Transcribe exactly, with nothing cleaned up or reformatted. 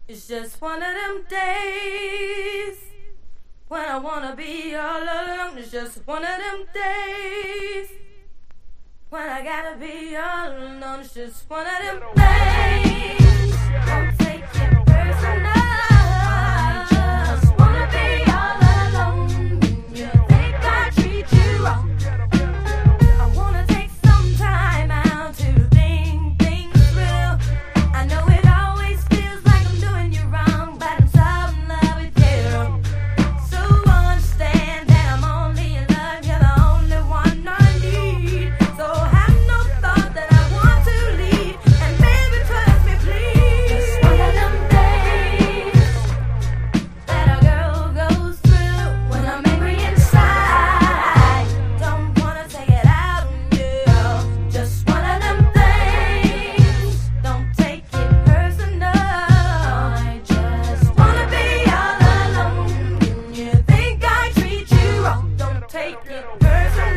It's just one of them days when I wanna be all alone. It's just one of them days when I gotta be all alone. It's just one of them days. Don't take it personal. I just wanna be all alone. When you think I treat you wrong, I wanna take some time out to think things through. I know it always feels like I'm doing you wrong, but I'm so in love with you. So understand that I'm only in love, you're the only one I need. So have no thought that I want to leave, and baby trust me please. Just one of them days that a girl goes through when I'm angry inside. Don't wanna take it out on you. Just one of them things. Don't take it personal. I just wanna be all alone. When you think I treat you wrong, don't take it personal.